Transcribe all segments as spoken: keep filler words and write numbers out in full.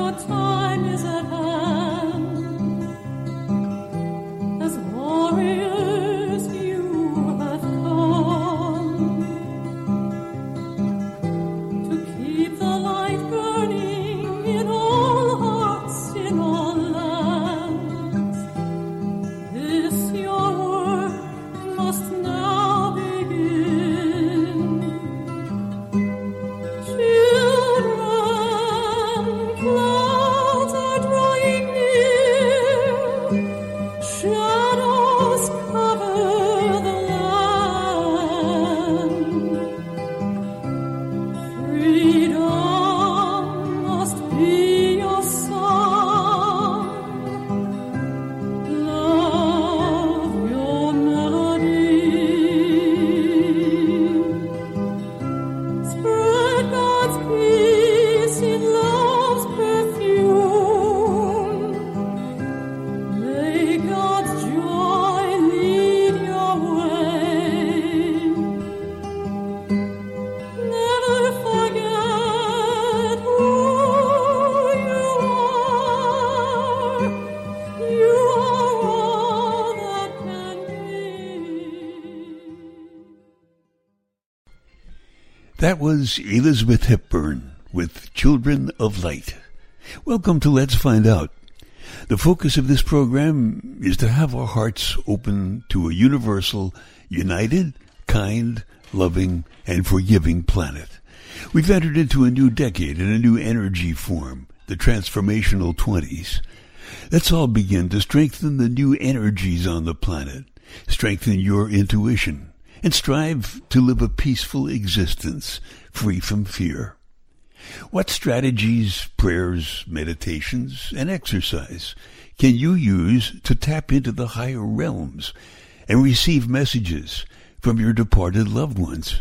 That was Elizabeth Hepburn with Children of Light. Welcome to Let's Find Out. The focus of this program is to have our hearts open to a universal, united, kind, loving, and forgiving planet. We've entered into a new decade and a new energy form, the transformational twenties. Let's all begin to strengthen the new energies on the planet, strengthen your intuition, and strive to live a peaceful existence free from fear. What strategies, prayers, meditations, and exercise can you use to tap into the higher realms and receive messages from your departed loved ones,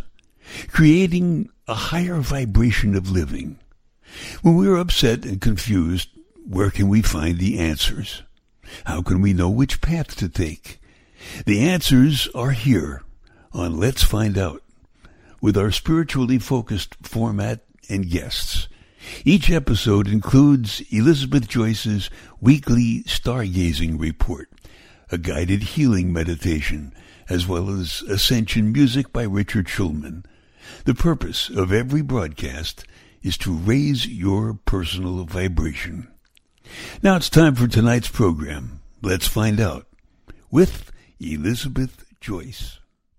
creating a higher vibration of living? When we're upset and confused, where can we find the answers? How can we know which path to take? The answers are here on Let's Find Out, with our spiritually focused format and guests. Each episode includes Elizabeth Joyce's weekly stargazing report, a guided healing meditation, as well as Ascension music by Richard Schulman. The purpose of every broadcast is to raise your personal vibration. Now it's time for tonight's program, Let's Find Out, with Elizabeth Joyce.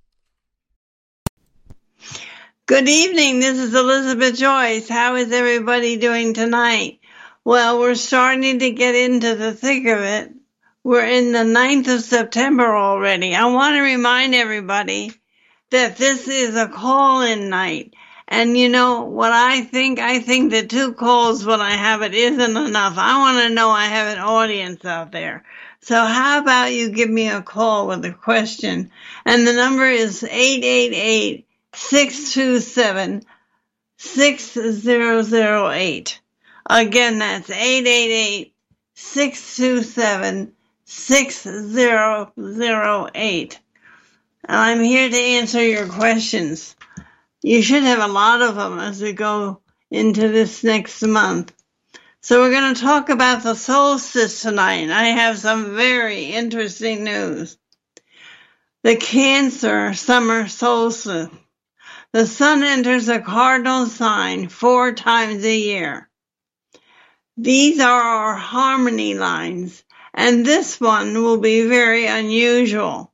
Good evening, this is Elizabeth Joyce. How is everybody doing tonight? Well, we're starting to get into the thick of it. We're in the ninth of September already. I want to remind everybody that this is a call-in night. And you know what I think? I think that two calls when I have it isn't enough. I want to know I have an audience out there. So how about you give me a call with a question? And the number is eight eight eight, six two seven, six zero zero eight. Again, that's eight eight eight, six two seven, six zero zero eight. And I'm here to answer your questions. You should have a lot of them as we go into this next month. So we're going to talk about the solstice tonight. I have some very interesting news. The Cancer summer solstice. The sun enters a cardinal sign four times a year. These are our harmony lines, and this one will be very unusual.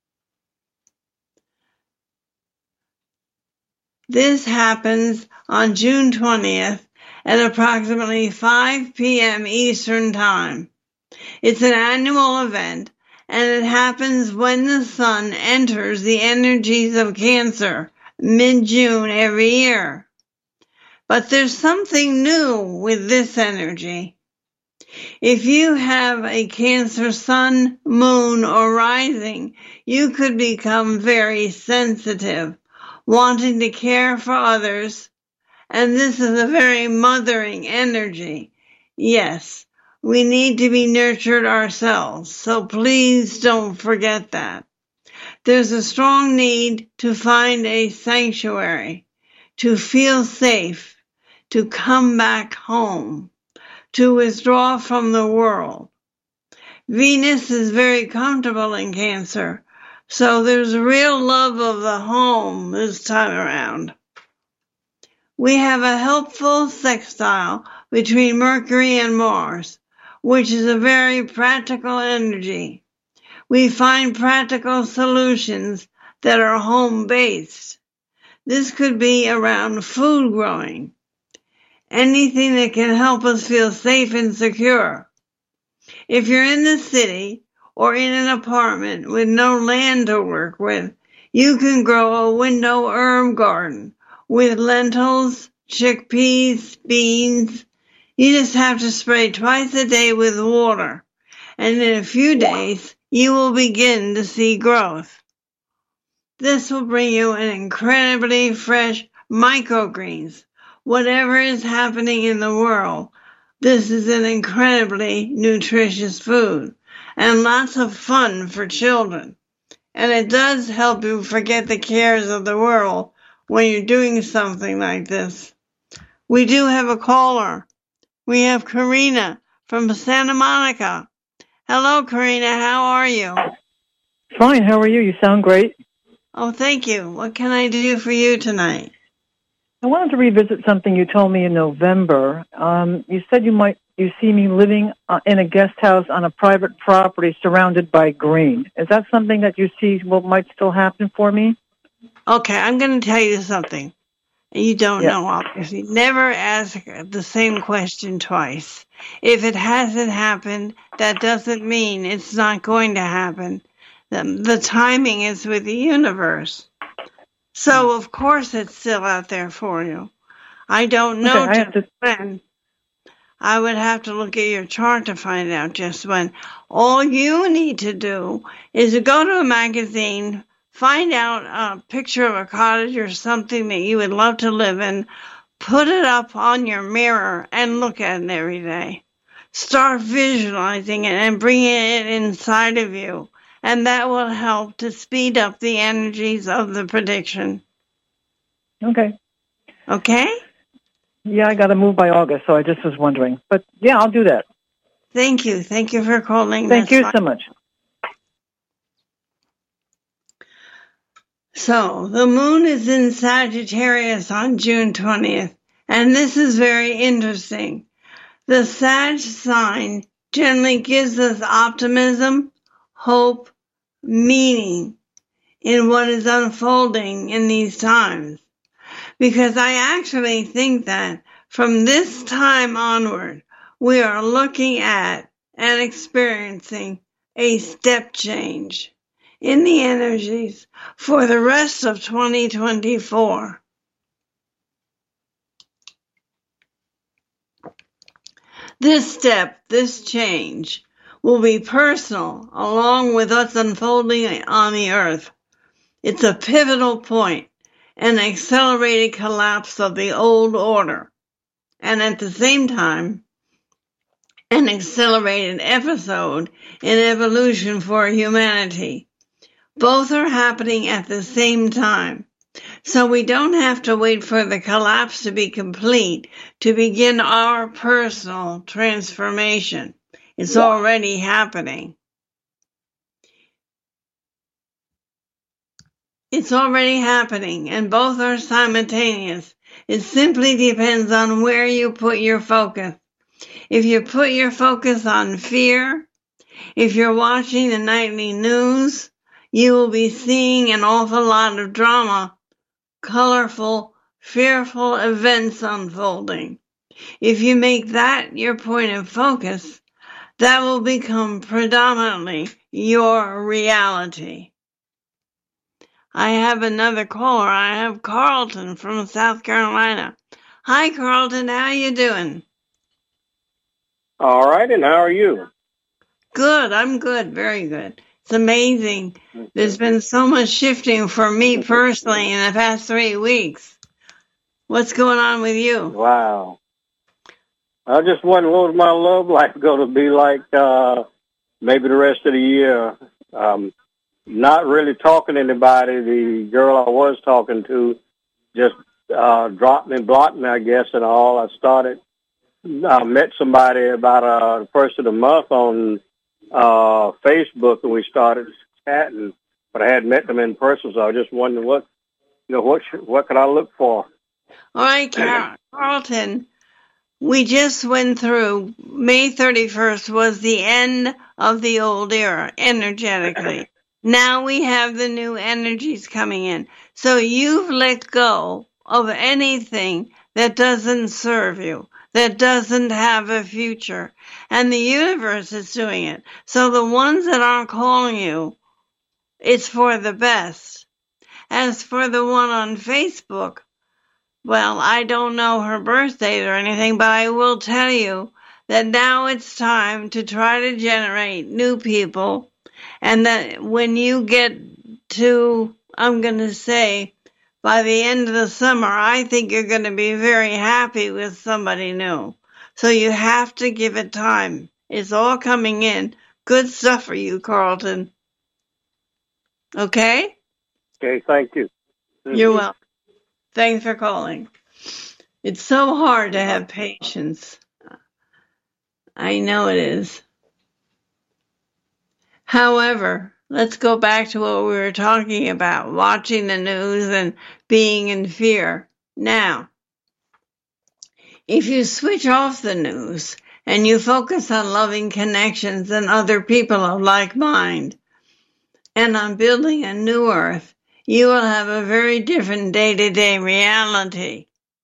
This happens on June twentieth at approximately five p.m. Eastern Time. It's an annual event, and it happens when the sun enters the energies of Cancer mid-June every year. But there's something new with this energy. If you have a Cancer sun, moon, or rising, you could become very sensitive, wanting to care for others, and this is a very mothering energy. Yes, we need to be nurtured ourselves, so please don't forget that. There's a strong need to find a sanctuary, to feel safe, to come back home. to withdraw from the world. Venus is very comfortable in Cancer, so there's real love of the home this time around. We have a helpful sextile between Mercury and Mars, which is a very practical energy. We find practical solutions that are home-based. This could be around food growing, anything that can help us feel safe and secure. If you're in the city or in an apartment with no land to work with, you can grow a window herb garden with lentils, chickpeas, beans. You just have to spray twice a day with water, and in a few days, you will begin to see growth. This will bring you an incredibly fresh microgreens. Whatever is happening in the world, this is an incredibly nutritious food and lots of fun for children. And it does help you forget the cares of the world when you're doing something like this. We do have a caller. We have Karina from Santa Monica. Hello, Karina. How are you? Fine. How are you? You sound great. Oh, thank you. What can I do for you tonight? I wanted to revisit something you told me in November. Um, you said you might you see me living uh, in a guest house on a private property surrounded by green. Is that something that you see will might still happen for me? Okay, I'm going to tell you something. You don't Yeah. know, obviously. Never ask the same question twice. If it hasn't happened, that doesn't mean it's not going to happen. The, the timing is with the universe. So, of course, it's still out there for you. I don't know Okay, I have just to- when. I would have to look at your chart to find out just when. All you need to do is to go to a magazine, find out a picture of a cottage or something that you would love to live in, put it up on your mirror, and look at it every day. Start visualizing it and bringing it inside of you. And that will help to speed up the energies of the prediction. Okay. Okay? Yeah, I got to move by August, so I just was wondering. But, yeah, I'll do that. Thank you. Thank you for calling. Thank That's you fine. so much. So, the moon is in Sagittarius on June twentieth, and this is very interesting. The Sag sign generally gives us optimism, hope, meaning in what is unfolding in these times. Because I actually think that from this time onward, we are looking at and experiencing a step change in the energies for the rest of twenty twenty-four. This step, this change, will be personal along with what's unfolding on the earth. It's a pivotal point, an accelerated collapse of the old order, and at the same time, an accelerated episode in evolution for humanity. Both are happening at the same time, so we don't have to wait for the collapse to be complete to begin our personal transformation. It's already happening. It's already happening, and both are simultaneous. It simply depends on where you put your focus. If you put your focus on fear, if you're watching the nightly news, you will be seeing an awful lot of drama, colorful, fearful events unfolding. If you make that your point of focus, that will become predominantly your reality. I have another caller. I have Carlton from South Carolina. Hi, Carlton. How you doing? All right, and how are you? Good. I'm good. Very good. It's amazing. There's been so much shifting for me personally in the past three weeks. What's going on with you? Wow. I just wondering what was my love life going to be like uh, maybe the rest of the year. Um, not really talking to anybody. The girl I was talking to just uh, dropped me, blocked me, I guess, and all. I started I met somebody about uh, the first of the month on uh, Facebook, and we started chatting. But I hadn't met them in person, so I was just wondering what, you know, what should, what could I look for? All right, Car- Carlton. We just went through May thirty-first was the end of the old era energetically. Now we have the new energies coming in. So you've let go of anything that doesn't serve you, that doesn't have a future. And the universe is doing it. So the ones that aren't calling you, it's for the best. As for the one on Facebook, well, I don't know her birth date or anything, but I will tell you that now it's time to try to generate new people. And that when you get to, I'm going to say, by the end of the summer, I think you're going to be very happy with somebody new. So you have to give it time. It's all coming in. Good stuff for you, Carlton. Okay? Okay, thank you. Mm-hmm. You're welcome. Thanks for calling. It's so hard to have patience. I know it is. However, let's go back to what we were talking about, watching the news and being in fear. Now, if you switch off the news and you focus on loving connections and other people of like mind and on building a new earth, you will have a very different day-to-day reality.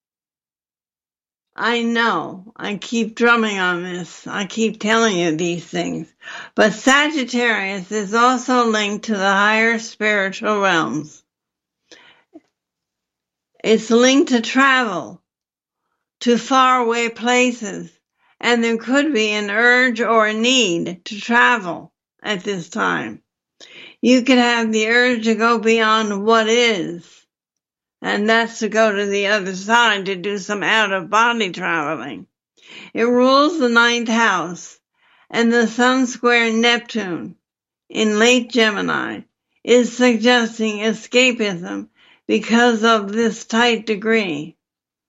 I know, I keep drumming on this, I keep telling you these things, but Sagittarius is also linked to the higher spiritual realms. It's linked to travel, to faraway places, and there could be an urge or a need to travel at this time. You could have the urge to go beyond what is. And that's to go to the other side to do some out-of-body traveling. It rules the ninth house, and the Sun square Neptune in late Gemini is suggesting escapism because of this tight degree.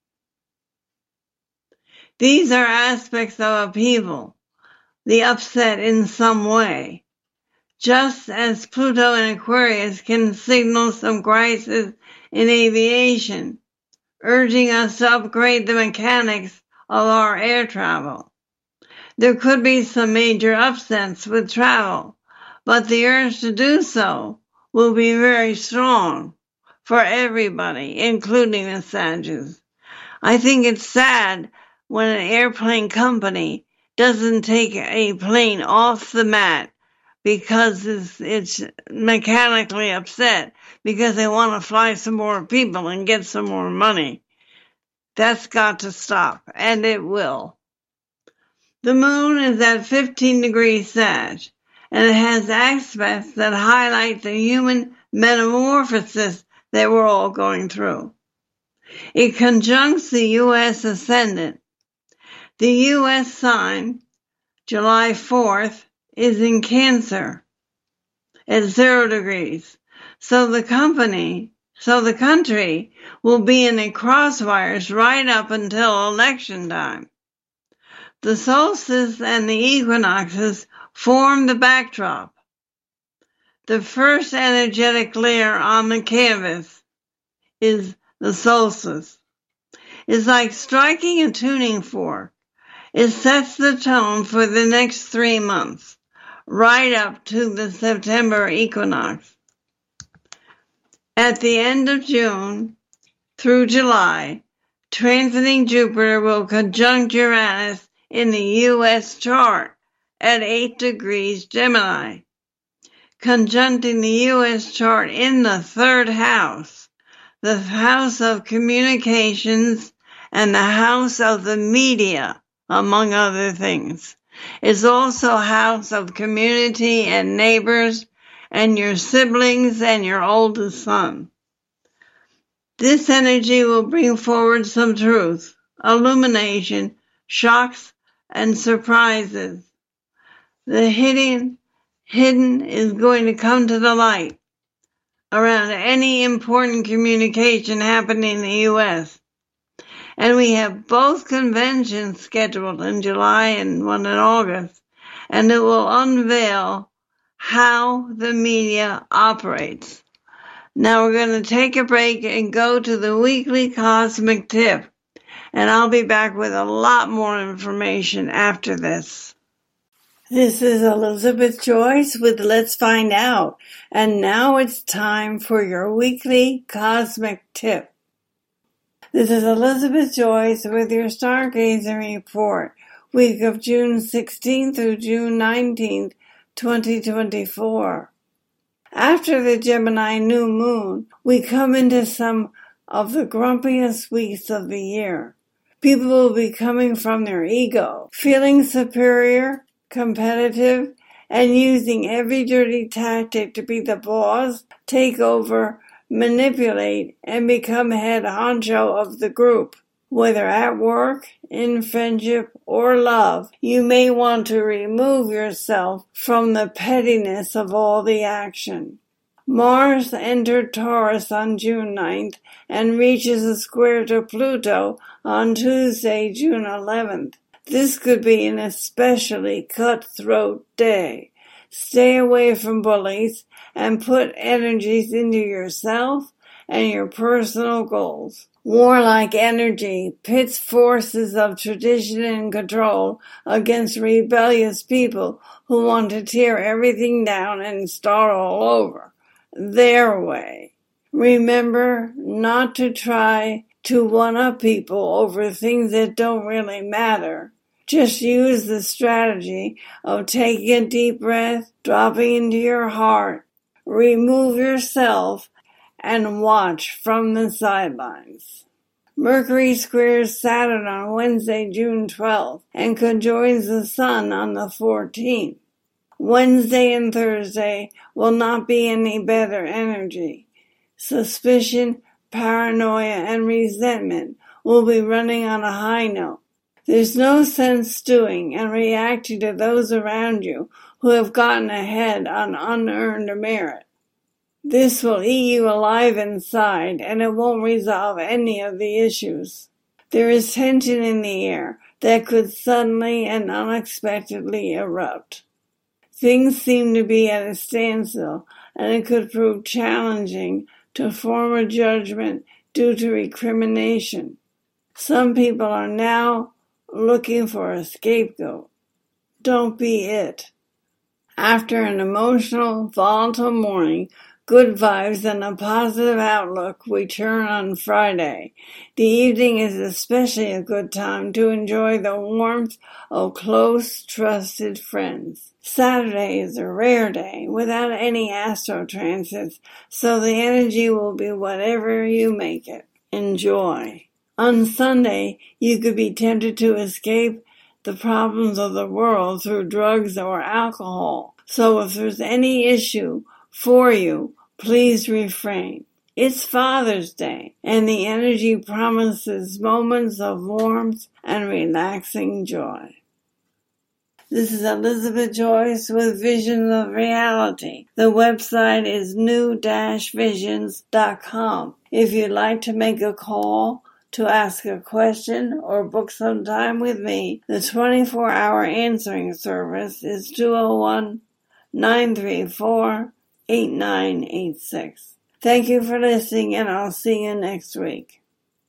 These are aspects of upheaval, the upset in some way, just as Pluto in Aquarius can signal some crisis in aviation, urging us to upgrade the mechanics of our air travel. There could be some major upsets with travel, but the urge to do so will be very strong for everybody, including the Sagittarius. I think it's sad when an airplane company doesn't take a plane off the mat because it's, it's mechanically upset because they want to fly some more people and get some more money. That's got to stop, and it will. The moon is at fifteen degrees Sag, and it has aspects that highlight the human metamorphosis that we're all going through. It conjuncts the U S ascendant. The U S sign, July fourth, is in Cancer at zero degrees. So the company, so the country will be in the crosswires right up until election time. The solstice and the equinoxes form the backdrop. The first energetic layer on the canvas is the solstice. It's like striking a tuning fork. It sets the tone for the next three months. Right up to the September equinox. At the end of June through July, transiting Jupiter will conjunct Uranus in the U S chart at eight degrees Gemini, conjuncting the U S chart in the third house, the house of communications and the house of the media, among other things. It's also a house of community and neighbors and your siblings and your oldest son. This energy will bring forward some truth, illumination, shocks, and surprises. The hidden, hidden is going to come to the light around any important communication happening in the U S And we have both conventions scheduled in July and one in August, and it will unveil how the media operates. Now we're going to take a break and go to the weekly Cosmic Tip, and I'll be back with a lot more information after this. This is Elizabeth Joyce with Let's Find Out, and now it's time for your weekly Cosmic Tip. This is Elizabeth Joyce with your Stargazing Report, week of June sixteenth through June nineteenth, twenty twenty-four. After the Gemini new moon, we come into some of the grumpiest weeks of the year. People will be coming from their ego, feeling superior, competitive, and using every dirty tactic to be the boss, take over, manipulate, and become head honcho of the group. Whether at work, in friendship, or love, you may want to remove yourself from the pettiness of all the action. Mars entered Taurus on June ninth and reaches a square to Pluto on Tuesday, June eleventh. This could be an especially cutthroat day. Stay away from bullies and put energies into yourself and your personal goals. Warlike energy pits forces of tradition and control against rebellious people who want to tear everything down and start all over, their way. Remember not to try to one-up people over things that don't really matter. Just use the strategy of taking a deep breath, dropping into your heart, remove yourself, and watch from the sidelines. Mercury squares Saturn on Wednesday, June twelfth, and conjoins the Sun on the fourteenth. Wednesday and Thursday will not be any better energy. Suspicion, paranoia, and resentment will be running on a high note. There's no sense stewing and reacting to those around you who have gotten ahead on unearned merit. This will eat you alive inside, and it won't resolve any of the issues. There is tension in the air that could suddenly and unexpectedly erupt. Things seem to be at a standstill, and it could prove challenging to form a judgment due to recrimination. Some people are now looking for a scapegoat. Don't be it. After an emotional, volatile morning, good vibes and a positive outlook return on Friday. The evening is especially a good time to enjoy the warmth of close, trusted friends. Saturday is a rare day without any astro transits, so the energy will be whatever you make it. Enjoy. On Sunday, you could be tempted to escape the problems of the world through drugs or alcohol. So if there's any issue for you, please refrain. It's Father's Day, and the energy promises moments of warmth and relaxing joy. This is Elizabeth Joyce with Visions of Reality. The website is new dash visions dot com. If you'd like to make a call to ask a question or book some time with me, the twenty-four hour answering service is two oh one, nine three four, eight nine eight six. Thank you for listening, and I'll see you next week.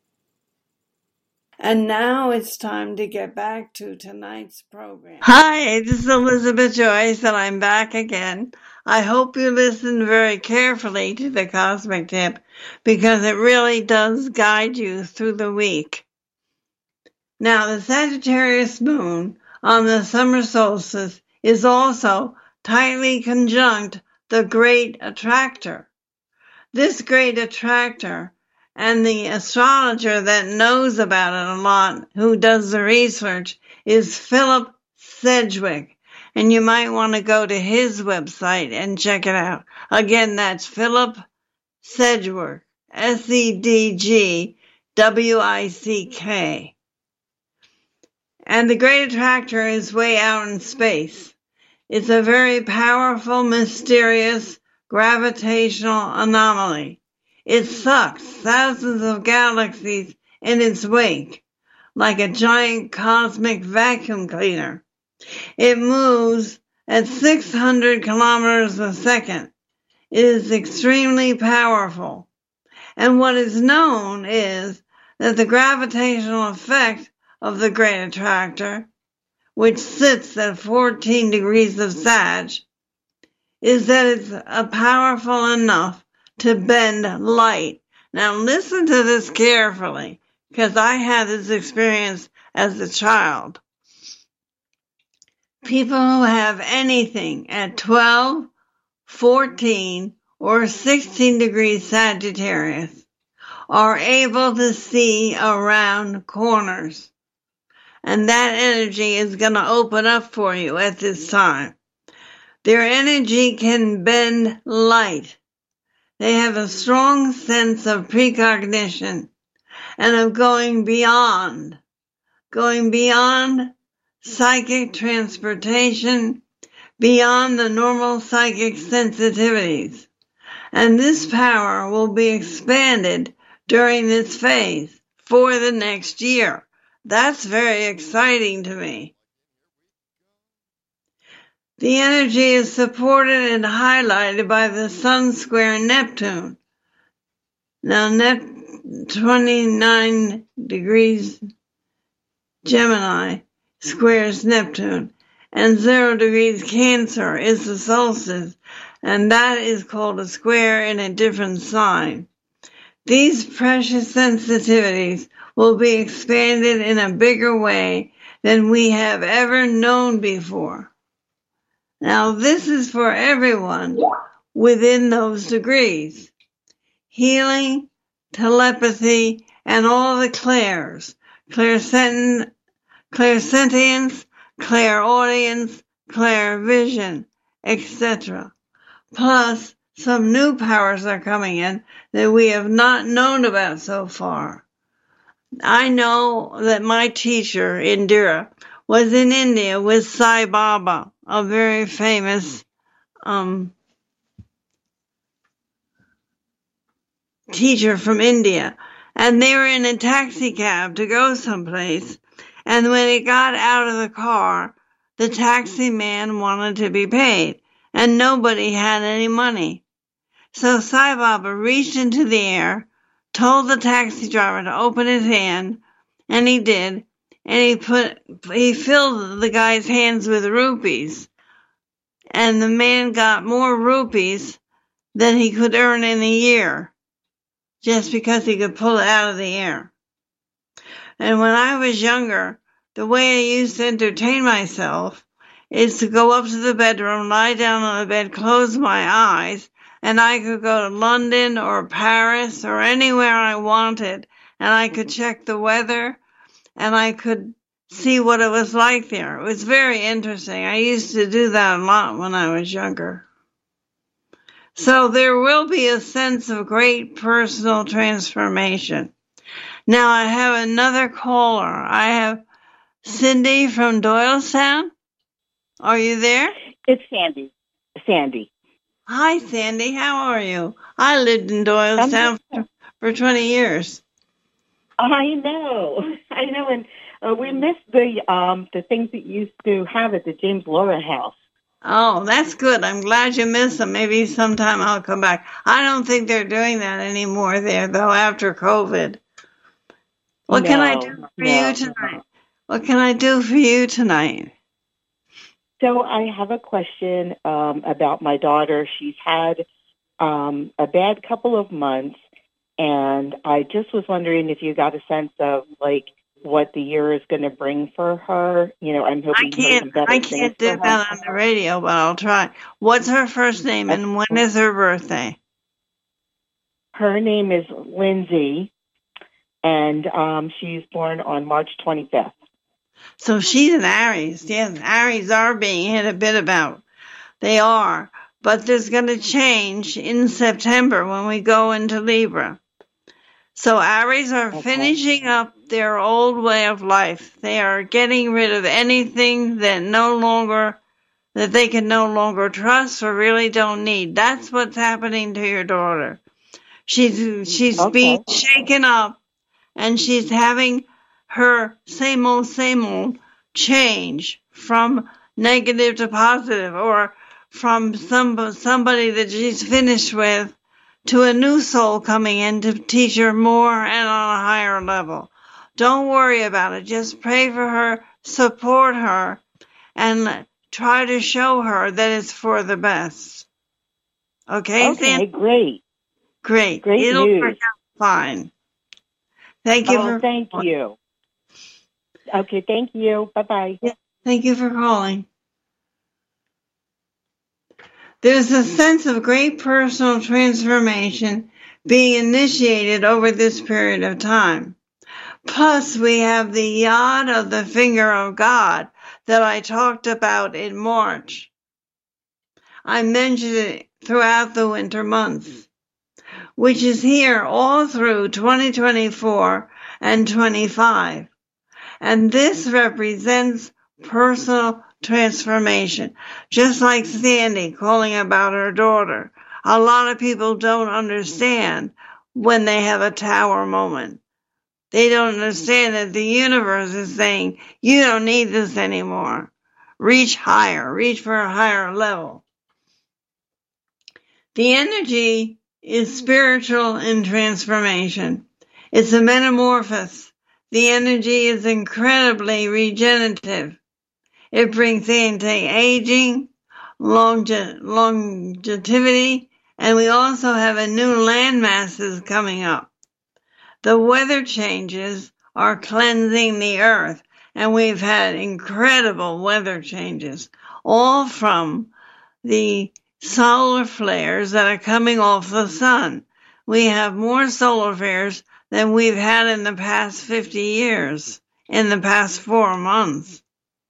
And now it's time to get back to tonight's program. Hi, this is Elizabeth Joyce, and I'm back again. I hope you listen very carefully to the Cosmic Tip, because it really does guide you through the week. Now, the Sagittarius moon on the summer solstice is also tightly conjunct the Great Attractor. This Great Attractor, and the astrologer that knows about it a lot, who does the research, is Philip Sedgwick. And you might want to go to his website and check it out. Again, that's Philip Sedgwick, S E D G W I C K. And the Great Attractor is way out in space. It's a very powerful, mysterious, gravitational anomaly. It sucks thousands of galaxies in its wake, like a giant cosmic vacuum cleaner. It moves at six hundred kilometers a second. It is extremely powerful. And what is known is that the gravitational effect of the Great Attractor, which sits at fourteen degrees of Sag, is that it's uh, powerful enough to bend light. Now listen to this carefully, because I had this experience as a child. People who have anything at twelve, fourteen, or sixteen degrees Sagittarius are able to see around corners. And that energy is going to open up for you at this time. Their energy can bend light. They have a strong sense of precognition and of going beyond, going beyond psychic transportation, beyond the normal psychic sensitivities. And this power will be expanded during this phase for the next year. That's very exciting to me. The energy is supported and highlighted by the Sun square Neptune. Now, Nep- twenty-nine degrees Gemini squares Neptune, and zero degrees Cancer is the solstice, and that is called a square in a different sign. These precious sensitivities will be expanded in a bigger way than we have ever known before. Now, this is for everyone within those degrees. Healing, telepathy, and all the clairs, clairsentient, clairsentience, clairaudience, clairvision, et cetera. Plus, some new powers are coming in that we have not known about so far. I know that my teacher, Indira, was in India with Sai Baba, a very famous um, teacher from India. And they were in a taxi cab to go someplace. And when he got out of the car, the taxi man wanted to be paid. And nobody had any money. So Sai Baba reached into the air, told the taxi driver to open his hand, and he did. And he put, he filled the guy's hands with rupees. And the man got more rupees than he could earn in a year, just because he could pull it out of the air. And when I was younger, the way I used to entertain myself is to go up to the bedroom, lie down on the bed, close my eyes, and I could go to London or Paris or anywhere I wanted, and I could check the weather, and I could see what it was like there. It was very interesting. I used to do that a lot when I was younger. So there will be a sense of great personal transformation. Now I have another caller. I have Cindy from Doylestown. Are you there? It's Sandy. Sandy. Hi, Sandy. How are you? I lived in Doylestown for, for twenty years. I know. I know. And uh, we missed the um, the things that you used to have at the James Laura house. Oh, that's good. I'm glad you missed them. Maybe sometime I'll come back. I don't think they're doing that anymore there, though, after COVID. What no, can I do for no, you tonight? No. What can I do for you tonight? So I have a question um, about my daughter. She's had um, a bad couple of months, and I just was wondering if you got a sense of, like, what the year is going to bring for her. You know, I'm hoping I can't, better I can't do that on the radio, but I'll try. What's her first name, and when is her birthday? Her name is Lindsay, and um, she's born on March twenty-fifth. So she's an Aries. Yes, Aries are being hit a bit about. They are. But there's going to change in September when we go into Libra. So Aries are okay. finishing up their old way of life. They are getting rid of anything that no longer, that they can no longer trust or really don't need. That's what's happening to your daughter. She's, she's okay. being shaken up, and she's having her same old, same old change from negative to positive, or from some somebody that she's finished with to a new soul coming in to teach her more and on a higher level. Don't worry about it. Just pray for her, support her, and try to show her that it's for the best. Okay, Okay, Sandy? great. Great. Great It'll news. work out fine. Thank you Oh, for thank you. Okay, thank you. Bye-bye. Thank you for calling. There's a sense of great personal transformation being initiated over this period of time. Plus, we have the yod of the finger of God that I talked about in March. I mentioned it throughout the winter months, which is here all through twenty twenty-four and twenty-five. And this represents personal transformation. Just like Sandy calling about her daughter. A lot of people don't understand when they have a tower moment. They don't understand that the universe is saying, you don't need this anymore. Reach higher. Reach for a higher level. The energy is spiritual in transformation. It's a metamorphosis. The energy is incredibly regenerative. It brings anti-aging, longe- longevity, and we also have a new land masses coming up. The weather changes are cleansing the earth, and we've had incredible weather changes, all from the solar flares that are coming off the sun. We have more solar flares than we've had in the past fifty years, in the past four months.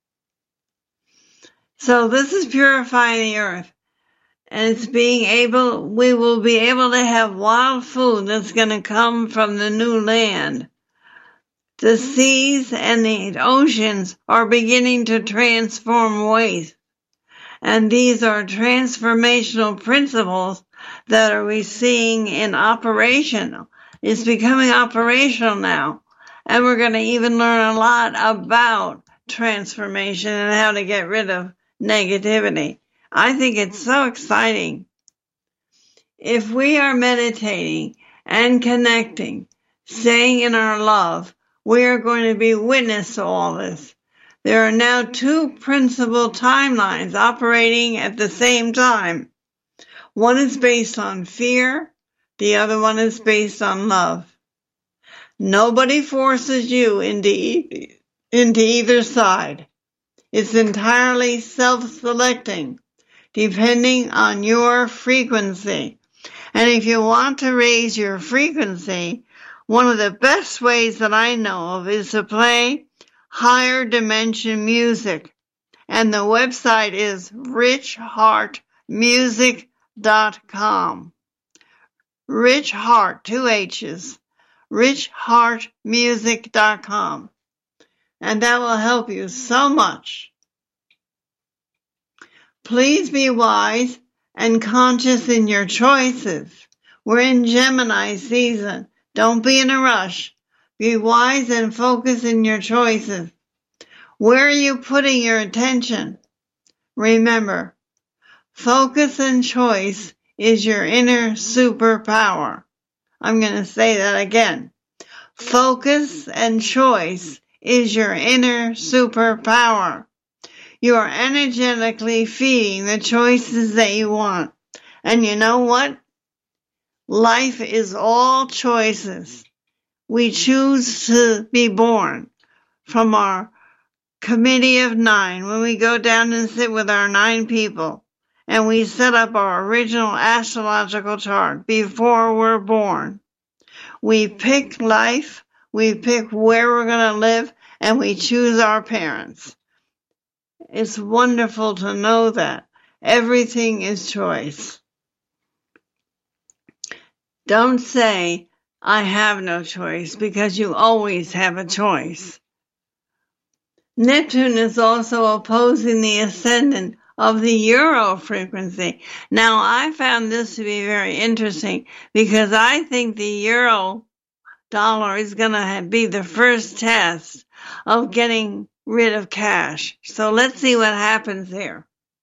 So this is purifying the earth, and it's being able, we will be able to have wild food that's going to come from the new land. The seas and the oceans are beginning to transform waste, and these are transformational principles that are we seeing in operation. It's becoming operational now, and we're going to even learn a lot about transformation and how to get rid of negativity. I think it's so exciting. If we are meditating and connecting, staying in our love, we are going to be witness to all this. There are now two principal timelines operating at the same time. One is based on fear, the other one is based on love. Nobody forces you into, e- into either side. It's entirely self-selecting, depending on your frequency. And if you want to raise your frequency, one of the best ways that I know of is to play higher dimension music. And the website is rich heart music dot com. Rich Heart, two H's. rich heart music dot com. And that will help you so much. Please be wise and conscious in your choices. We're in Gemini season. Don't be in a rush. Be wise and focus in your choices. Where are you putting your attention? Remember, focus and choice is your inner superpower. I'm going to say that again. Focus and choice is your inner superpower. You are energetically feeding the choices that you want. And you know what? Life is all choices. We choose to be born from our committee of nine when we go down and sit with our nine people and we set up our original astrological chart before we're born. We pick life, we pick where we're going to live, and we choose our parents. It's wonderful to know that everything is choice. Don't say, I have no choice, because you always have a choice. Neptune is also opposing the ascendant of the Euro frequency. Now, I found this to be very interesting because I think the Euro dollar is going to be the first test of getting rid of cash. So let's see what happens here.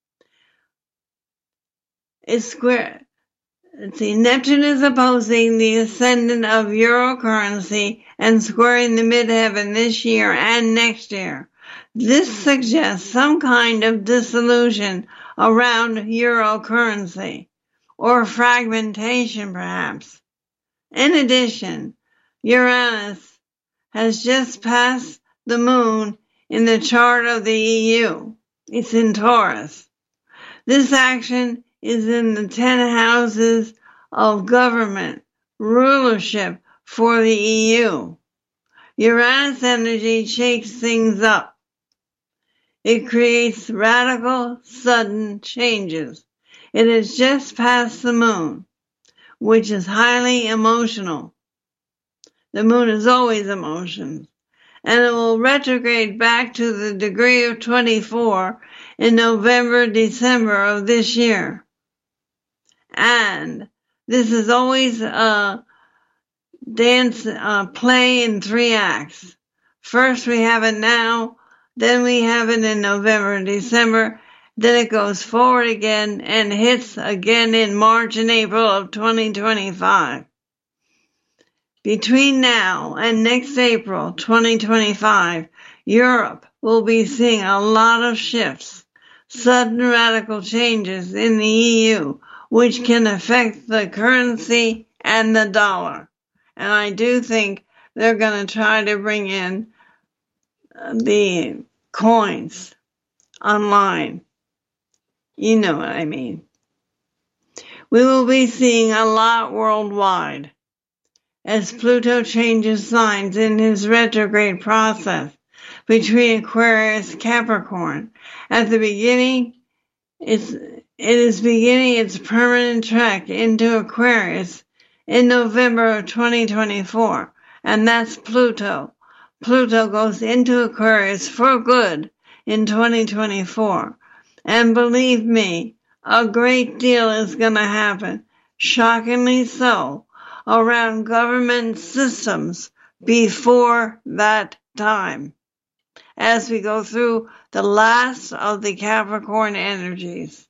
It's square. See, Neptune is opposing the ascendant of euro currency and squaring the midheaven this year and next year. This suggests some kind of dissolution around euro currency, or fragmentation perhaps. In addition, Uranus has just passed the moon in the chart of the E U. It's in Taurus. This action is in the ten houses of government, rulership for the E U. Uranus energy shakes things up. It creates radical, sudden changes. It has just passed the moon, which is highly emotional. The moon is always emotions, and it will retrograde back to the degree of twenty-four in November, December of this year. And this is always a dance, a play in three acts. First we have it now, then we have it in November and December, then it goes forward again and hits again in March and April of twenty twenty-five. Between now and next April twenty twenty-five, Europe will be seeing a lot of shifts, sudden radical changes in the E U, which can affect the currency and the dollar. And I do think they're going to try to bring in the coins online. You know what I mean. We will be seeing a lot worldwide as Pluto changes signs in his retrograde process between Aquarius and Capricorn. At the beginning, it's, it is beginning its permanent trek into Aquarius in November of twenty twenty-four, and that's Pluto. Pluto goes into Aquarius for good in twenty twenty-four. And believe me, a great deal is going to happen, shockingly so, around government systems before that time, as we go through the last of the Capricorn energies.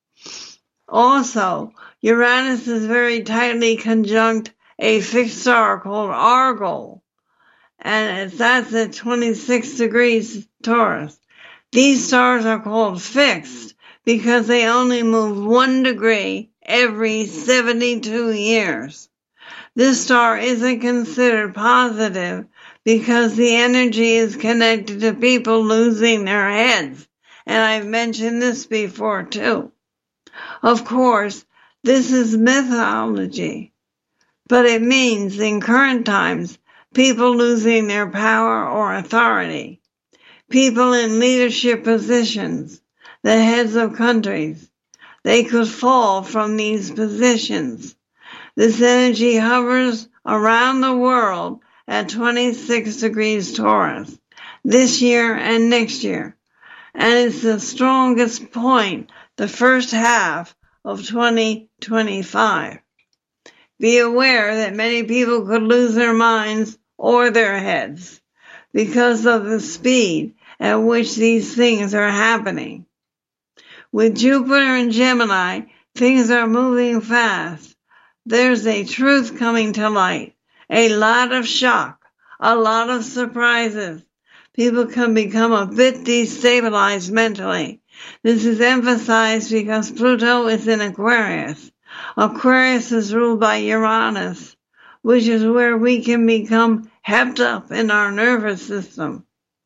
Also, Uranus is very tightly conjunct a fixed star called Argol, and that's at twenty-six degrees Taurus. These stars are called fixed because they only move one degree every seventy-two years. This star isn't considered positive because the energy is connected to people losing their heads, and I've mentioned this before too. Of course, this is mythology, but it means in current times people losing their power or authority. People in leadership positions, the heads of countries, they could fall from these positions. This energy hovers around the world at twenty-six degrees Taurus this year and next year, and it's the strongest point the first half of twenty twenty-five. Be aware that many people could lose their minds or their heads because of the speed at which these things are happening. With Jupiter and Gemini, things are moving fast. There's a truth coming to light, a lot of shock, a lot of surprises. People can become a bit destabilized mentally. This is emphasized because Pluto is in Aquarius. Aquarius is ruled by Uranus, which is where we can become hepped up in our nervous system.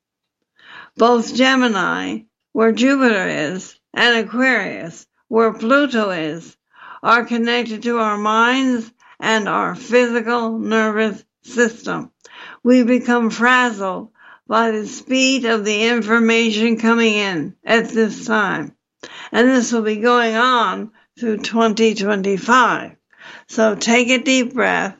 Both Gemini, where Jupiter is, and Aquarius, where Pluto is, are connected to our minds and our physical nervous system. We become frazzled by the speed of the information coming in at this time. And this will be going on through twenty twenty-five. So take a deep breath.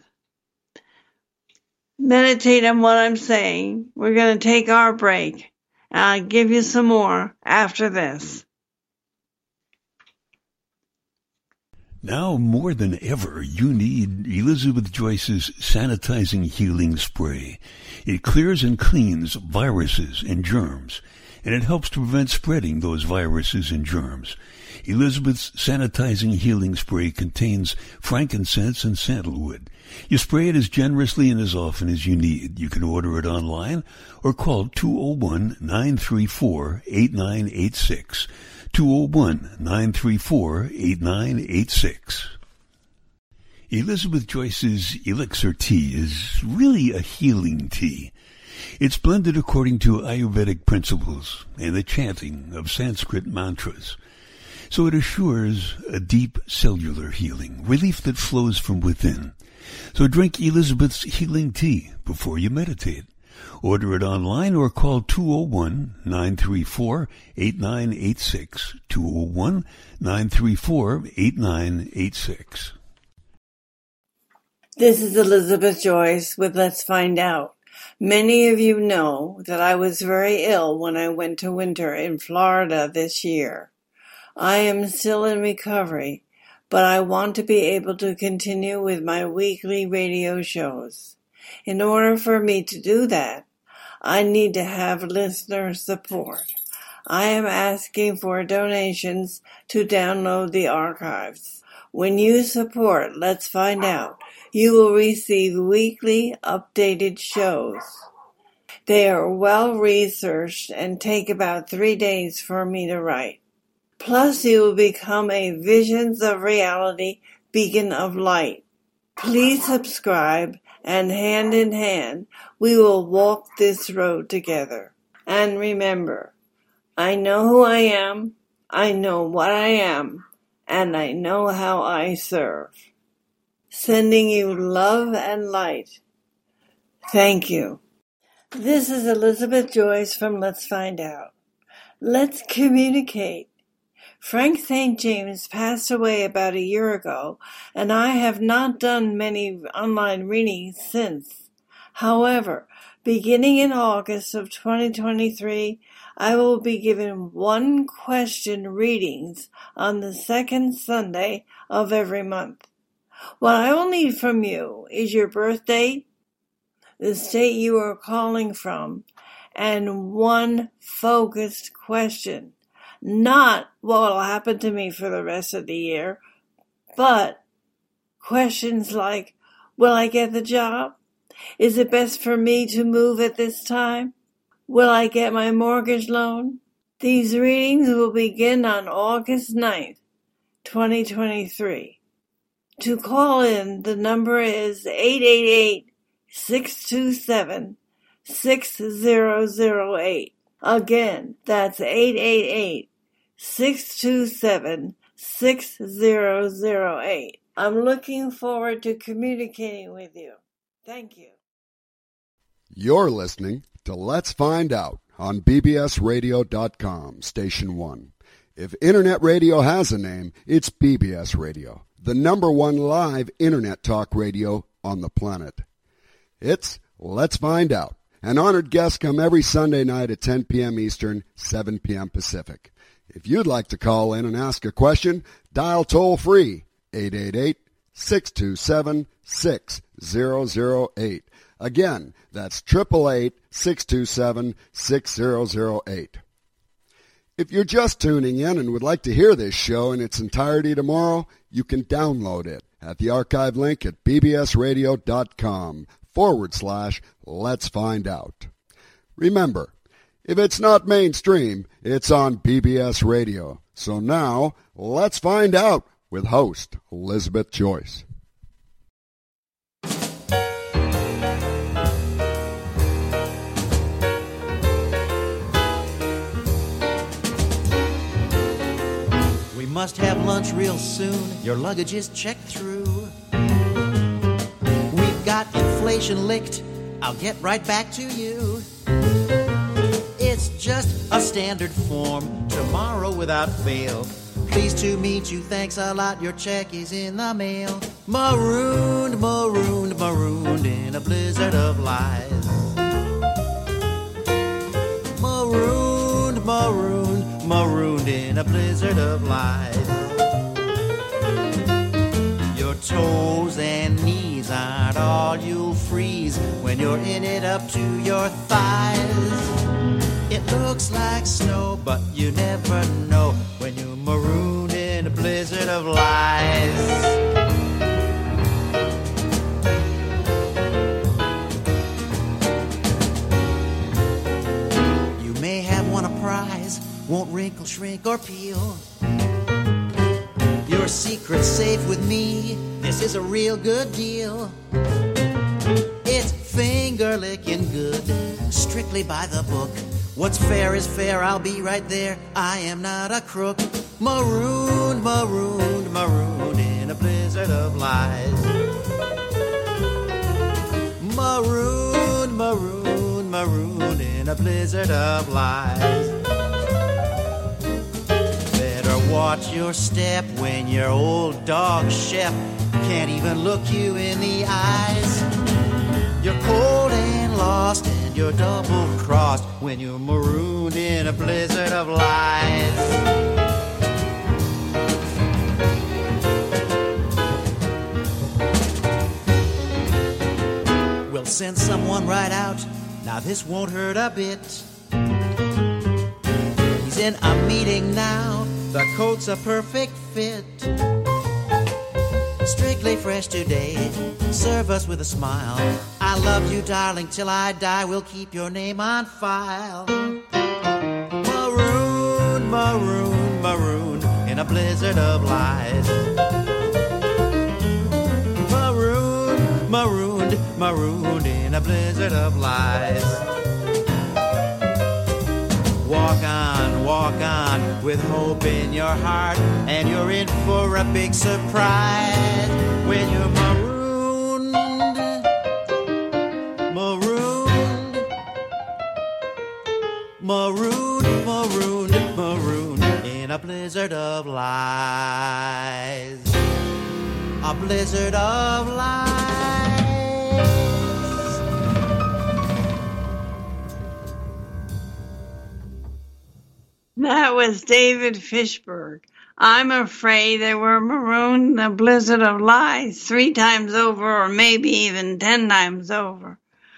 Meditate on what I'm saying. We're going to take our break. And I'll give you some more after this. Now more than ever, you need Elizabeth Joyce's Sanitizing Healing Spray. It clears and cleans viruses and germs, and it helps to prevent spreading those viruses and germs. Elizabeth's Sanitizing Healing Spray contains frankincense and sandalwood. You spray it as generously and as often as you need. You can order it online or call two oh one, nine three four, eight nine eight six. two oh one, nine three four, eight nine eight six. Elizabeth Joyce's Elixir Tea is really a healing tea. It's blended according to Ayurvedic principles and the chanting of Sanskrit mantras. So it assures a deep cellular healing, relief that flows from within. So drink Elizabeth's healing tea before you meditate. Order it online or call two oh one, nine three four, eight nine eight six, two oh one, nine three four, eight nine eight six. This is Elizabeth Joyce with Let's Find Out. Many of you know that I was very ill when I went to winter in Florida this year. I am still in recovery, but I want to be able to continue with my weekly radio shows. In order for me to do that, I need to have listener support. I am asking for donations to download the archives. When you support Let's Find Out, you will receive weekly updated shows. They are well researched and take about three days for me to write. Plus, you will become a Visions of Reality beacon of light. Please subscribe, and hand in hand, we will walk this road together. And remember, I know who I am, I know what I am, and I know how I serve. Sending you love and light. Thank you. This is Elizabeth Joyce from Let's Find Out. Let's communicate. Frank Saint James passed away about a year ago, and I have not done many online readings since. However, beginning in August of twenty twenty-three, I will be giving one question readings on the second Sunday of every month. What I will need from you is your birth date, the state you are calling from, and one focused question. Not what will happen to me for the rest of the year, but questions like, will I get the job? Is it best for me to move at this time? Will I get my mortgage loan? These readings will begin on August ninth, twenty twenty-three. To call in, the number is eight eight eight, six two seven, six zero zero eight. Again, that's eight eight eight, six two seven, six zero zero eight. I'm looking forward to communicating with you. Thank you. You're listening to Let's Find Out on B B S radio dot com, Station one. If Internet radio has a name, it's B B S Radio, the number one live Internet talk radio on the planet. It's Let's Find Out. An honored guest come every Sunday night at ten p.m. Eastern, seven p.m. Pacific. If you'd like to call in and ask a question, dial toll-free eight eight eight, six two seven, six zero zero eight. Again, that's eight eight eight, six two seven, six zero zero eight. If you're just tuning in and would like to hear this show in its entirety tomorrow, you can download it at the archive link at B B S radio dot com. forward slash let's find out. Remember, if it's not mainstream, it's on B B S Radio. So now, let's find out with host Elizabeth Joyce. We must have lunch real soon. Your luggage is checked through. Got inflation licked, I'll get right back to you. It's just a standard form, tomorrow without fail. Pleased to meet you, thanks a lot, your check is in the mail. Marooned, marooned, marooned in a blizzard of lies. Marooned, marooned, marooned in a blizzard of lies. all, you'll freeze when you're in it up to your thighs. It looks like snow, but you never know when you're marooned in a blizzard of lies. Prize won't wrinkle, shrink, or peel. Your secret's safe with me. This is a real good deal. It's finger licking good, strictly by the book. What's fair is fair, I'll be right there. I am not a crook. Marooned, marooned, marooned in a blizzard of lies. Marooned, marooned, marooned in a blizzard of lies. Better watch your step when your old dog Shep can't even look you in the eyes. You're cold and lost and you're double-crossed when you're marooned in a blizzard of lies. We'll send someone right out. Now this won't hurt a bit. He's in a meeting now. The coat's a perfect fit. Strictly fresh today. Serve us with a smile. I love you, darling, till I die. We'll keep your name on file. Maroon, maroon, maroon in a blizzard of lies. Maroon, marooned, marooned in a blizzard of lies. Walk on, walk on with hope in your heart, and you're in for a big surprise when you're marooned, marooned, marooned, marooned, marooned in a blizzard of lies. A blizzard of lies. That was David Fishberg. I'm afraid they were marooned in a blizzard of lies three times over, or maybe even ten times over.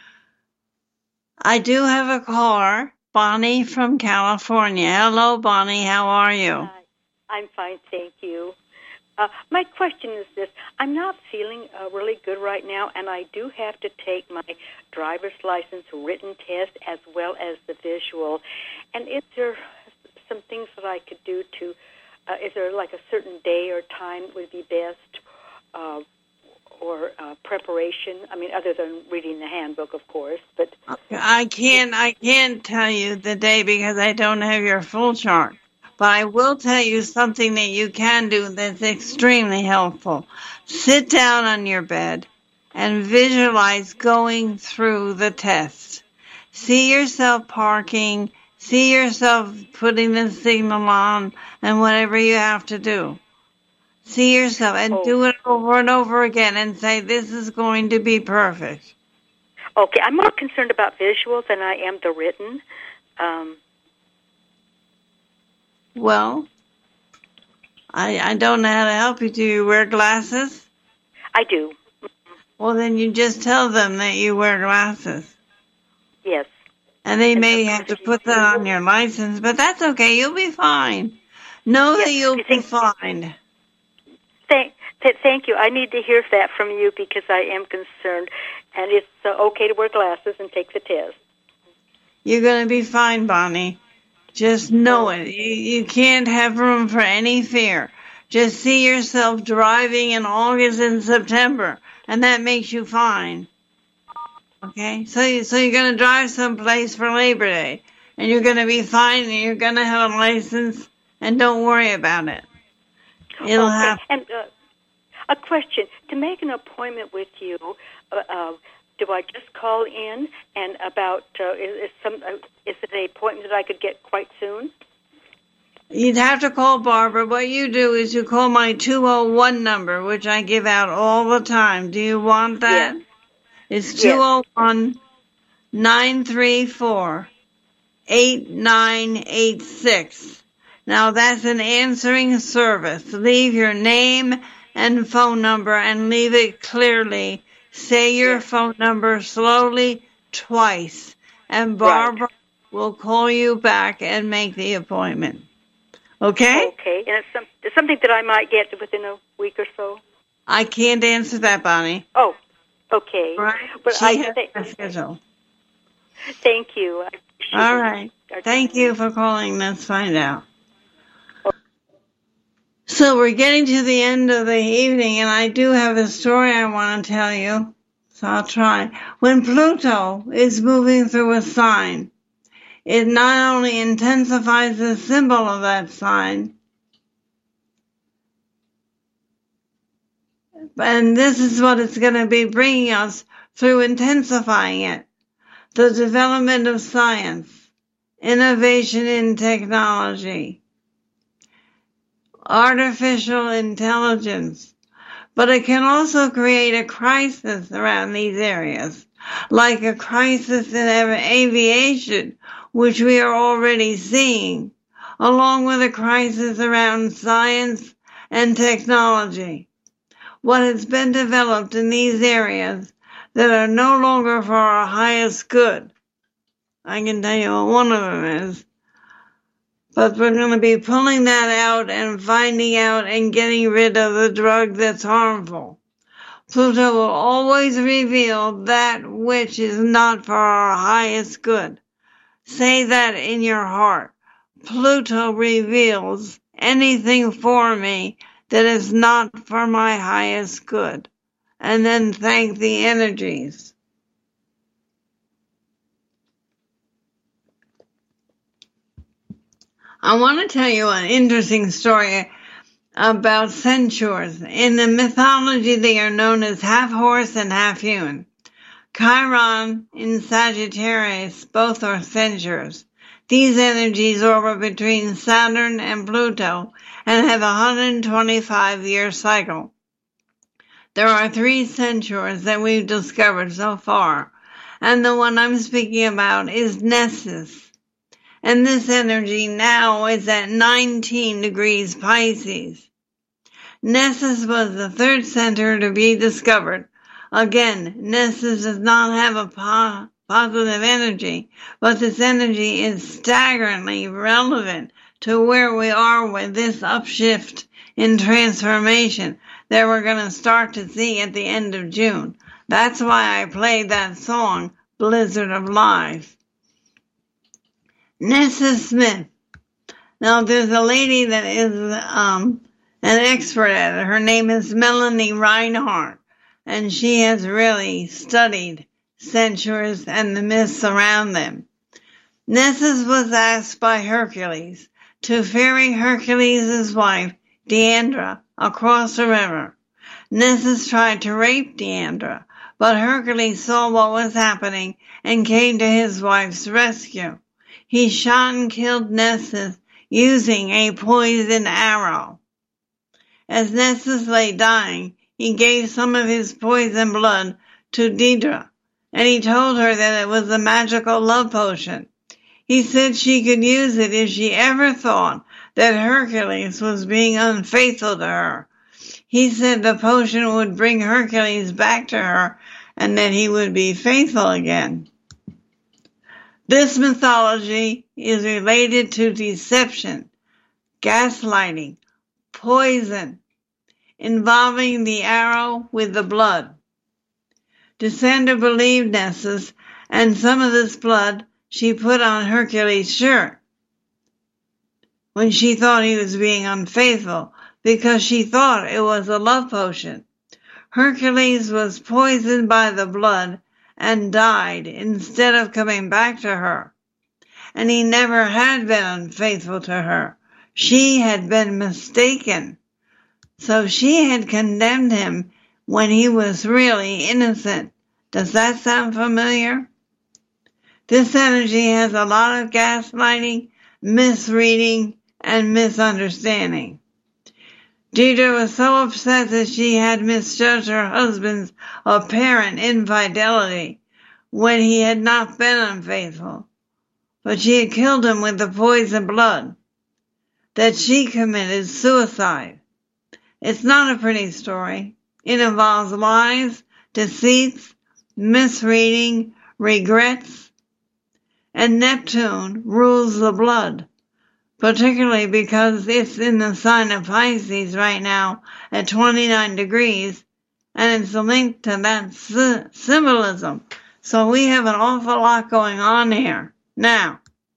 I do have a caller, Bonnie from California. Hello, Bonnie. How are you? Hi. I'm fine, thank you. Uh, my question is this. I'm not feeling uh, really good right now, and I do have to take my driver's license written test as well as the visual. And is there some things that I could do to, uh, is there like a certain day or time would be best, uh, or uh, preparation? I mean, other than reading the handbook, of course. But I can't, I can't tell you the day because I don't have your full chart. But I will tell you something that you can do that's extremely helpful. Sit down on your bed and visualize going through the test. See yourself parking, see yourself putting the signal on, and whatever you have to do. See yourself and oh. do it over and over again and say, this is going to be perfect. Okay, I'm more concerned about visual than I am the written. Um Well, I I don't know how to help you. Do you wear glasses? I do. Well, then you just tell them that you wear glasses. Yes. And they and may have to put that on your license, but that's okay. You'll be fine. Know yes. that you'll you be fine. Thank, th- thank you. I need to hear that from you because I am concerned. And it's uh, okay to wear glasses and take the test. You're going to be fine, Bonnie. Just know it. You, you can't have room for any fear. Just see yourself driving in August and September, and that makes you fine. Okay? So, you, so you're going to drive someplace for Labor Day, and you're going to be fine, and you're going to have a license, and don't worry about it. It'll okay. happen. And uh, a question. To make an appointment with you, uh, uh, do I just call in and about, uh, is, is, some, uh, is it an appointment that I could get quite soon? You'd have to call Barbara. What you do is you call my two oh one number, which I give out all the time. Do you want that? Yes. It's two oh one, nine three four, eight nine eight six. Now, that's an answering service. Leave your name and phone number and leave it clearly Say your Yes. phone number slowly twice, and Barbara will call you back and make the appointment. Okay? Okay, and it's, some, it's something that I might get within a week or so. I can't answer that, Bonnie. Oh, okay. Right? But she I has th- a schedule. Thank you. I appreciate All it. right. Thank you for calling. Let's find out. So we're getting to the end of the evening, and I do have a story I want to tell you. So I'll try. When Pluto is moving through a sign, it not only intensifies the symbol of that sign, and this is what it's going to be bringing us through intensifying it: the development of science, innovation in technology, artificial intelligence. But it can also create a crisis around these areas, like a crisis in aviation, which we are already seeing, along with a crisis around science and technology. What has been developed in these areas that are no longer for our highest good. I can tell you what one of them is. But we're going to be pulling that out and finding out and getting rid of the drug that's harmful. Pluto will always reveal that which is not for our highest good. Say that in your heart. Pluto reveals anything for me that is not for my highest good. And then thank the energies. I want to tell you an interesting story about centaurs. In the mythology, they are known as half horse and half human. Chiron in Sagittarius, both are centaurs. These energies orbit between Saturn and Pluto and have a one hundred twenty-five year cycle. There are three centaurs that we've discovered so far, and the one I'm speaking about is Nessus. And this energy now is at nineteen degrees Pisces. Nessus was the third centaur to be discovered. Again, Nessus does not have a po- positive energy, but this energy is staggeringly relevant to where we are with this upshift in transformation that we're going to start to see at the end of June. That's why I played that song, Blizzard of Lies. Nessus Smith. Now, there's a lady that is um, an expert at it. Her name is Melanie Reinhardt, and she has really studied centaurs and the myths around them. Nessus was asked by Hercules to ferry Hercules' wife, Deandra, across the river. Nessus tried to rape Deandra, but Hercules saw what was happening and came to his wife's rescue. He shot and killed Nessus using a poisoned arrow. As Nessus lay dying, he gave some of his poison blood to Deidre, and he told her that it was a magical love potion. He said she could use it if she ever thought that Hercules was being unfaithful to her. He said the potion would bring Hercules back to her and that he would be faithful again. This mythology is related to deception, gaslighting, poison, involving the arrow with the blood. Descender believed Nessus, and some of this blood she put on Hercules' shirt when she thought he was being unfaithful, because she thought it was a love potion. Hercules was poisoned by the blood and died instead of coming back to her. And he never had been unfaithful to her. She had been mistaken. So she had condemned him when he was really innocent. Does that sound familiar? This energy has a lot of gaslighting, misreading, and misunderstanding. Deidre was so upset that she had misjudged her husband's apparent infidelity when he had not been unfaithful, but she had killed him with the poison blood, that she committed suicide. It's not a pretty story. It involves lies, deceits, misreading, regrets, and Neptune rules the blood, particularly because it's in the sign of Pisces right now at twenty-nine degrees, and it's linked to that sy- symbolism. So we have an awful lot going on here. Now,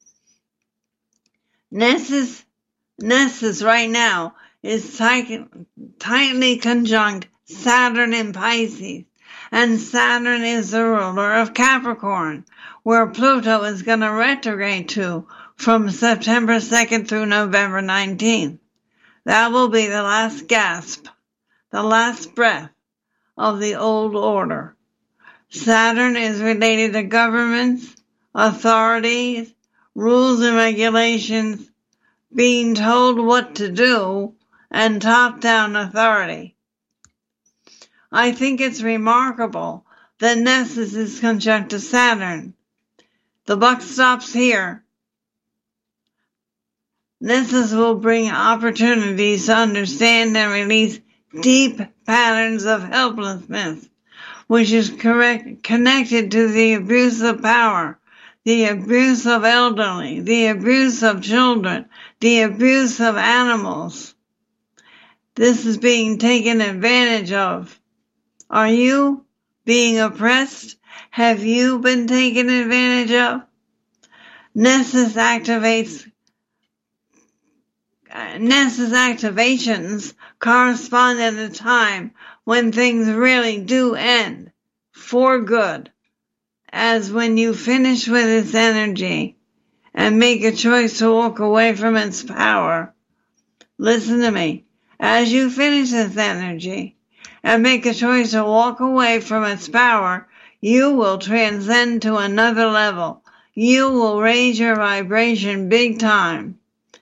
Nessus, Nessus right now is tight, tightly conjunct Saturn in Pisces, and Saturn is the ruler of Capricorn, where Pluto is going to retrograde to from September second through November nineteenth. That will be the last gasp, the last breath of the old order. Saturn is related to governments, authorities, rules and regulations, being told what to do, and top-down authority. I think it's remarkable that Nessus is conjunct to Saturn. The buck stops here. Nessus will bring opportunities to understand and release deep patterns of helplessness, which is correct, connected to the abuse of power, the abuse of elderly, the abuse of children, the abuse of animals. This is being taken advantage of. Are you being oppressed? Have you been taken advantage of? Nessus activates uh, Nessus activations correspond at a time when things really do end for good, as when you finish with its energy and make a choice to walk away from its power. Listen to me. As you finish its energy and make a choice to walk away from its power, you will transcend to another level. You will raise your vibration big time.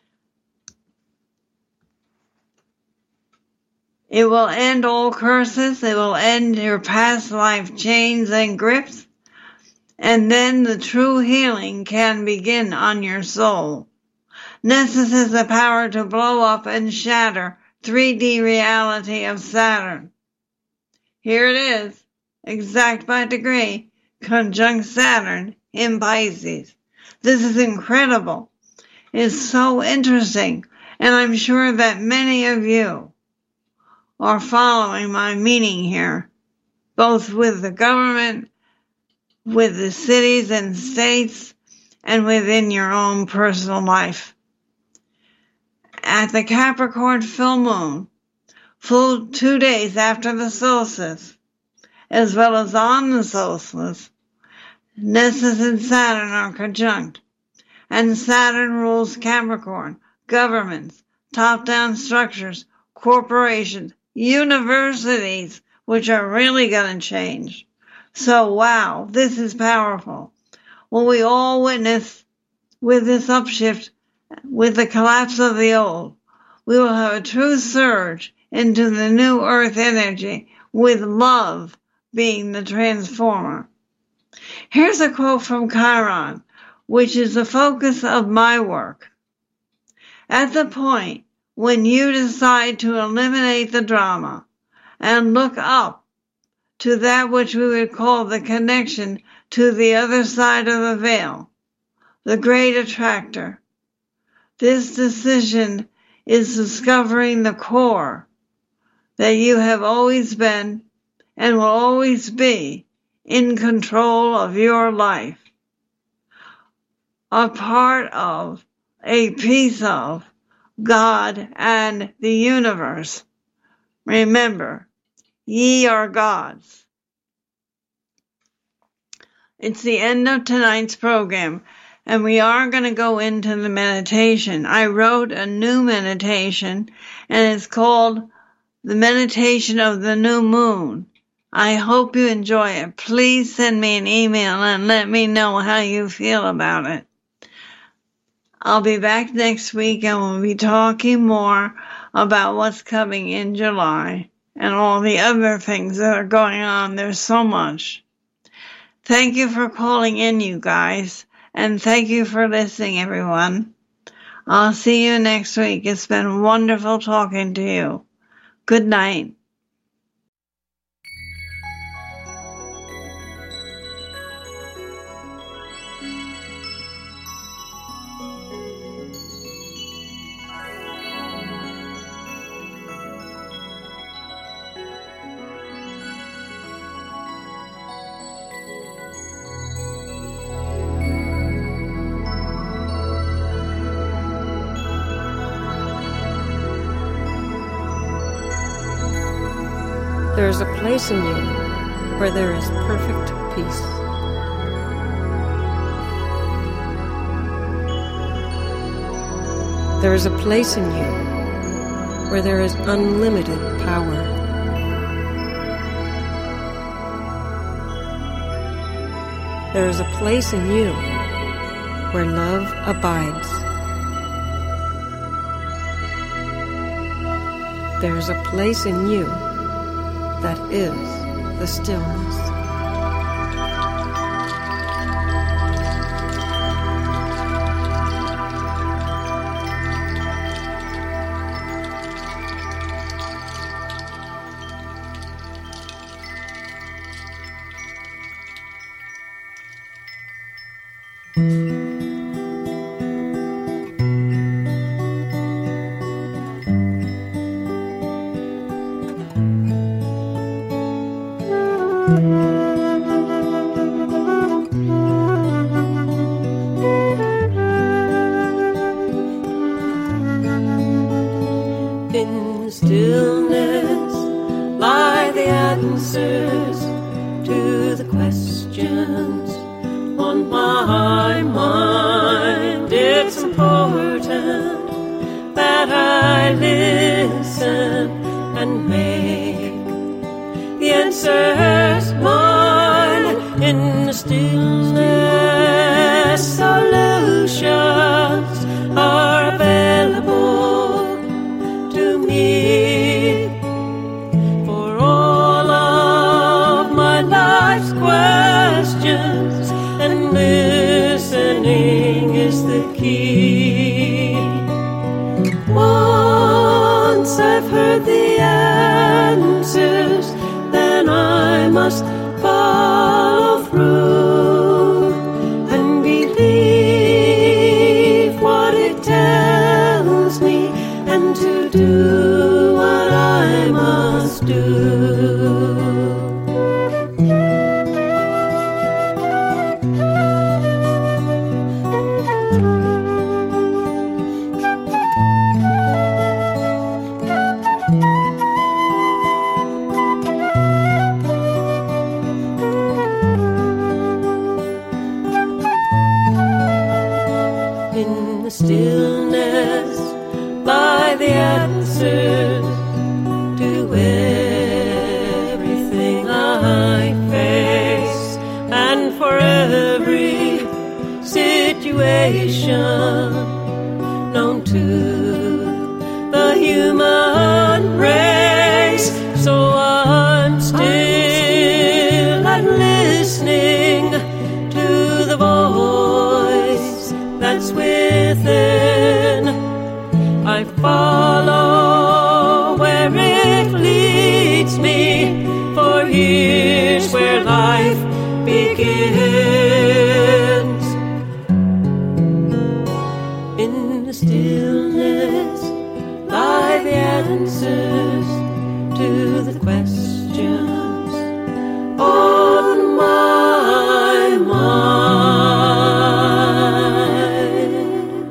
It will end all curses. It will end your past life chains and grips. And then the true healing can begin on your soul. Nessus has the power to blow up and shatter three D reality of Saturn. Here it is, exact by degree, conjunct Saturn in Pisces. This is incredible. It's so interesting, and I'm sure that many of you are following my meaning here, both with the government, with the cities and states, and within your own personal life. At the Capricorn full moon, full two days after the solstice, as well as on the solstice, Nessus and Saturn are conjunct, and Saturn rules Capricorn, governments, top-down structures, corporations, universities, which are really going to change. So, wow, this is powerful. Well, we all witness with this upshift, with the collapse of the old, we will have a true surge into the new earth energy, with love being the transformer. Here's a quote from Chiron, which is the focus of my work. At the point when you decide to eliminate the drama and look up to that which we would call the connection to the other side of the veil, the great attractor, this decision is discovering the core that you have always been and will always be in control of your life, a part of, a piece of God and the universe. Remember, ye are gods. It's the end of tonight's program, and we are going to go into the meditation. I wrote a new meditation, and it's called The Meditation of the New Moon. I hope you enjoy it. Please send me an email and let me know how you feel about it. I'll be back next week, and we'll be talking more about what's coming in July and all the other things that are going on. There's so much. Thank you for calling in, you guys, and thank you for listening, everyone. I'll see you next week. It's been wonderful talking to you. Good night. There is a place in you where there is perfect peace. There is a place in you where there is unlimited power. There is a place in you where love abides. There is a place in you that is the stillness. In stillness lie the answers to the questions on my mind. It's important that I listen and make the answers mine. In the stillness, solutions are available to me for all of my life's questions, and listening is the key. Once I've heard the answers, then I must follow through and believe what it tells me, and to do what I must do. In the stillness lie the answers to everything I face, and for every situation known to the human race. So I'm still and listening to the voice that's within. I follow where it leads me, for here's where life begins. In the stillness lie the answers to the questions on my mind.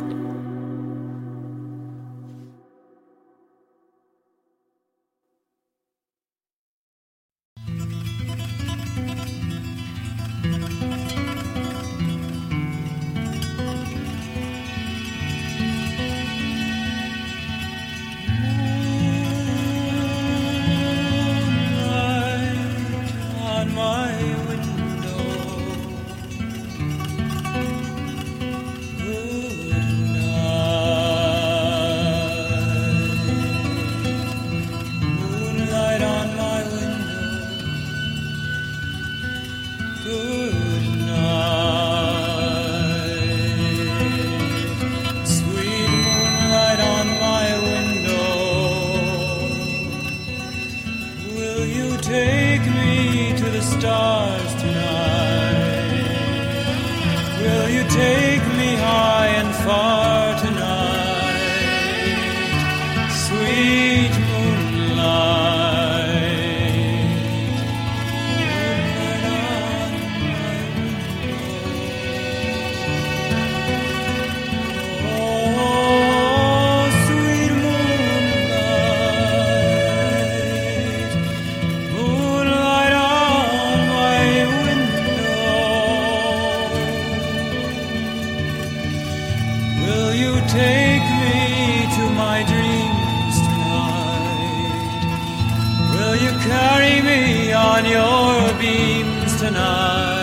Will you take me to my dreams tonight? Will you carry me on your beams tonight?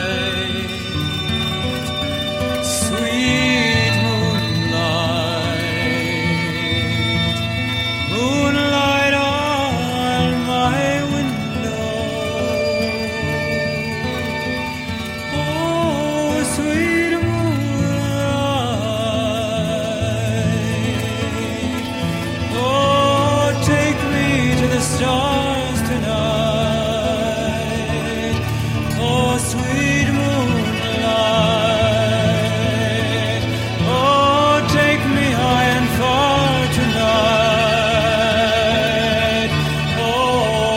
Sweet moonlight, moonlight on my window. Oh, sweet moonlight, oh, take me to the stars tonight. Oh, sweet moonlight, oh, take me high and far tonight. Oh,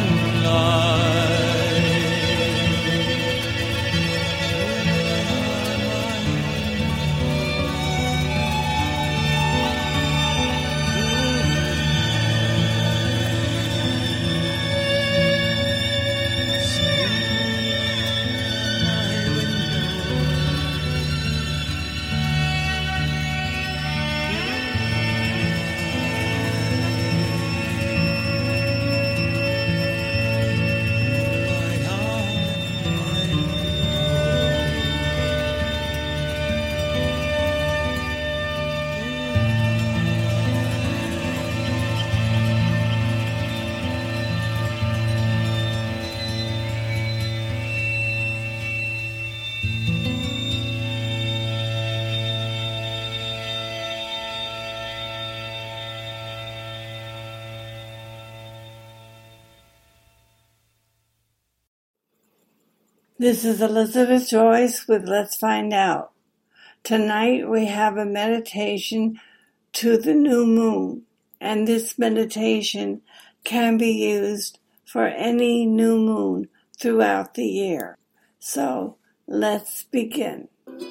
This is Elizabeth Joyce with Let's Find Out. Tonight we have a meditation to the new moon, and this meditation can be used for any new moon throughout the year. So let's begin.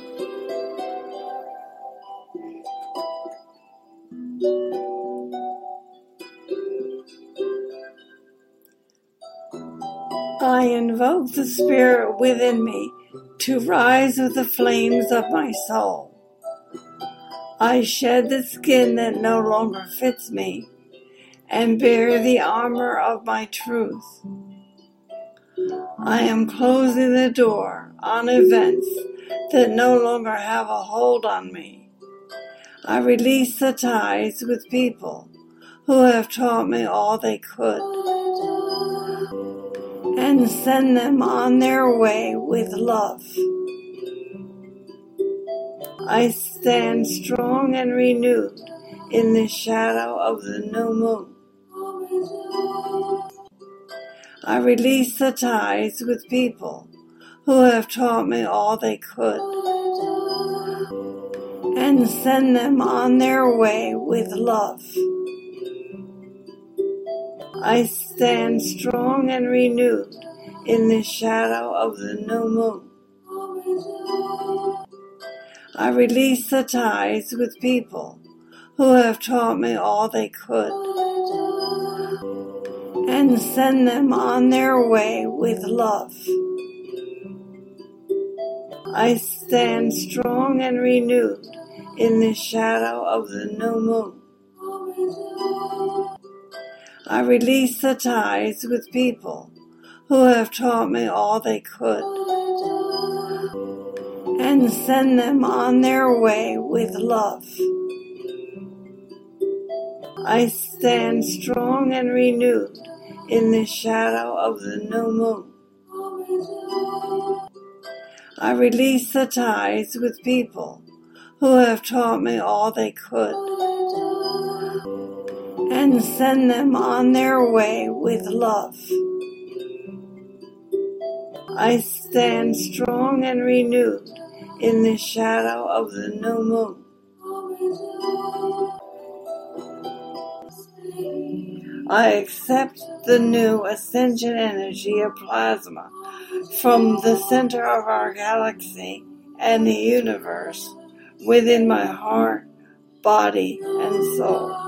I invoke the spirit within me to rise with the flames of my soul. I shed the skin that no longer fits me and bear the armor of my truth. I am closing the door on events that no longer have a hold on me. I release the ties with people who have taught me all they could, and send them on their way with love. I stand strong and renewed in the shadow of the new moon. I release the ties with people who have taught me all they could, and send them on their way with love. I stand strong and renewed in the shadow of the new moon. I release the ties with people who have taught me all they could, and send them on their way with love. I stand strong and renewed in the shadow of the new moon. I release the ties with people who have taught me all they could, and send them on their way with love. I stand strong and renewed in the shadow of the new moon. I release the ties with people who have taught me all they could, and send them on their way with love. I stand strong and renewed in the shadow of the new moon. I accept the new ascension energy of plasma from the center of our galaxy and the universe within my heart, body, and soul.